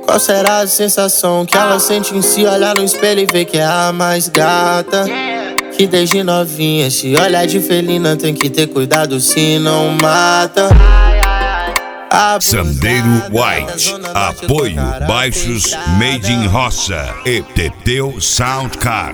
Qual será a sensação que ela sente em se olhar no espelho e ver que é a mais gata? Que desde novinha se olhar de felina tem que ter cuidado se não mata. Sandeiro White, apoio Baixos Made in Roça e Teteu Soundcar.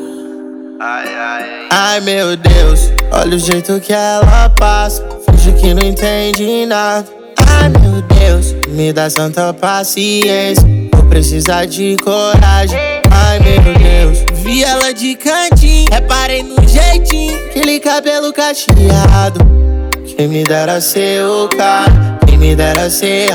Ai meu Deus, olha o jeito que ela passa, finge que não entende nada. Ai meu Deus, me dá santa paciência, vou precisar de coragem. Ai meu Deus, vi ela de cantinho, reparei no jeitinho, aquele cabelo cacheado. Quem me dera ser o cara, quem me dera ser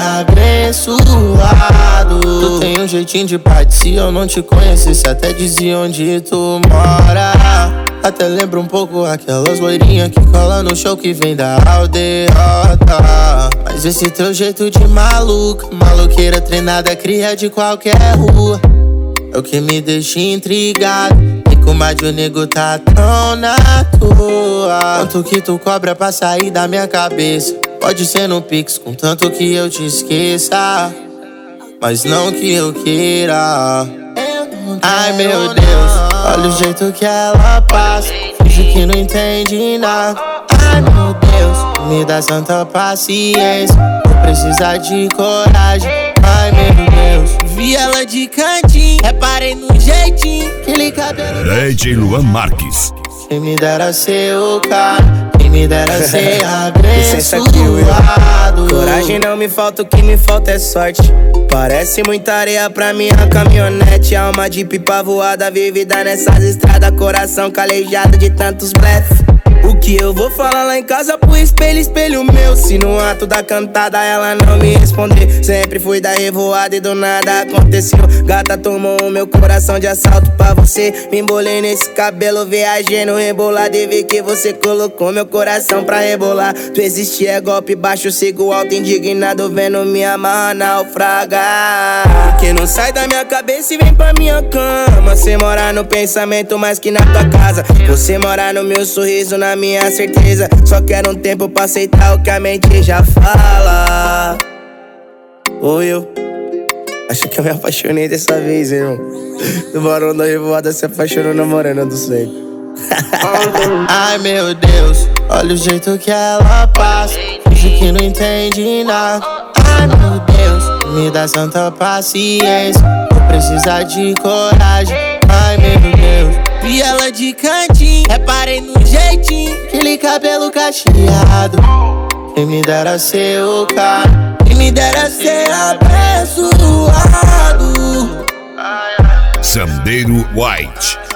abençoado. Tu tem um jeitinho de parte, se eu não te conhecesse até dizia onde tu mora. Até lembro um pouco aquelas loirinhas que colam no show que vem da aldeota. Mas esse teu jeito de maluca, maloqueira treinada, cria de qualquer rua, é o que me deixa intrigado. E comadre, o nego tá tão na tua. Quanto que tu cobra pra sair da minha cabeça? Pode ser no Pix, contanto que eu te esqueça, mas não que eu queira. Ai meu Deus, olha o jeito que ela passa, finge que não entende nada. Ai meu Deus, me dá santa paciência, vou precisar de coragem. Ai meu Deus, vi ela de cantinho, reparei no jeitinho, aquele cabelo. DJ Luan Marques. Quem me dera ser o cara, quem me dera ser abençoado. Coragem não me falta, o que me falta é sorte. Parece muita areia pra minha caminhonete, alma de pipa voada, vivida nessas estradas, coração calejado de tantos blefs. O que eu vou falar lá em casa pro espelho, espelho meu? Se no ato da cantada ela não me responder, sempre fui da revoada e do nada aconteceu. Gata tomou o meu coração de assalto pra você. Me embolei nesse cabelo, viajei no rebolado e vi que você colocou meu coração pra rebolar. Tu existe é golpe baixo, sigo alto indignado, vendo minha amarra naufragar. Que não sai da minha cabeça e vem pra minha cama. Você mora no pensamento mais que na tua casa. Você mora no meu sorriso, na minha certeza. Só quero um tempo pra aceitar o que a mente já fala. Ou eu acho que eu me apaixonei dessa vez, irmão. Do Barão da Revoada se apaixonou na Morena do Centro. Ai meu Deus, olha o jeito que ela passa, finge que não entende nada. Ai meu Deus, me dá santa paciência, vou precisar de coragem. Ai meu Deus, vi ela de cantinho, reparei no jeitinho, aquele cabelo cacheado. Quem me dera ser o cara, quem me dera ser abençoado. Sandeiro White.